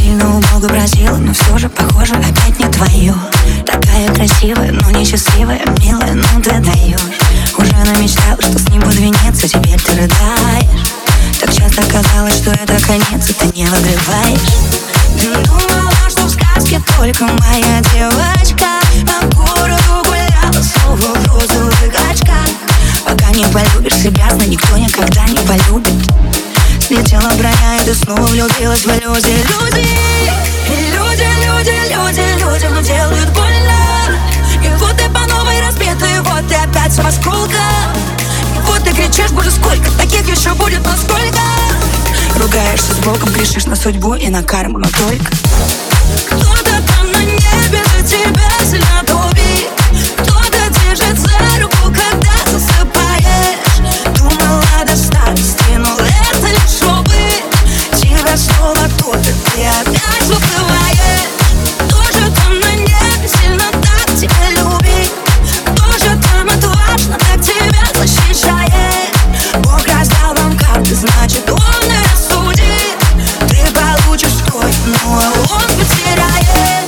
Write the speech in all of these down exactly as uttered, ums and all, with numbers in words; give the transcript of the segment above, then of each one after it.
сильно у Бога просила, но все же, похоже, опять не твое. Такая красивая, но несчастливая, милая, ну ты даешь. Уже намечтала, что с ним под венец, а теперь ты рыдаешь. Так часто казалось, что это конец, и ты не выигрываешь. Ты думала, что в сказке только моя девочка по городу гуляла снова в розовых очках. Пока не полюбишь себя, сна никто никогда не полюбит. Слетела броня, и ты снова влюбилась в иллюзии. Люди, люди, люди, люди, людям делают больно. И вот ты по новой разбита, и вот ты опять в осколках. И вот ты кричишь, боже, сколько таких еще будет, насколько. Ругаешься с Богом, грешишь на судьбу и на карму, но только кто-то там на небе за тебя сильно тупит. Кто-то держит за руку, когда засыпаешь. Думала до старости, но это лишь опыт. Тебя снова топит, ты опять выплываешь. Тоже там на небе сильно так тебя любит. Тоже там отважно так тебя защищает. Бог раздал вам карты, значит он и рассудит. Ты получишь свой, но он потеряет.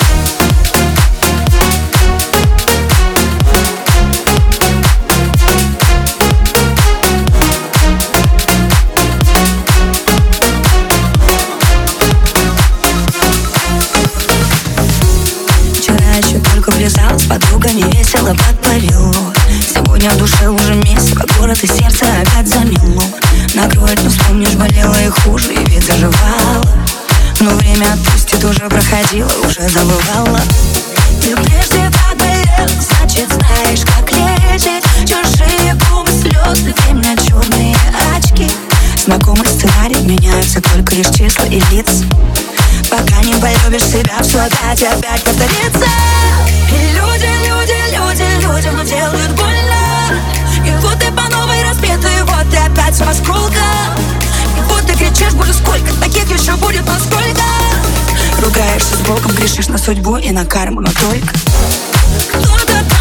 Вчера еще только влезала с подругами, весело под повело. Сегодня в душе уже месиво, город и сердце опять замело. Накроет, но вспомнишь, болело и хуже, и ведь заживало. Но время отпустит, уже проходило, уже забывала. Ты прежде так болел, значит знаешь, как лечить. Чужие губы, слезы, время, черные очки. Знакомый сценарий, меняются только лишь числа и лица. Пока не полюбишь себя, все опять, опять повторится. И люди, люди, люди, людям делают больно. И вот ты по новой разбита, и вот ты опять в осколках. И вот ты кричишь, боже, сколько таких еще будет, насколько. Ругаешься с Богом, грешишь на судьбу и на карму, но только кто-то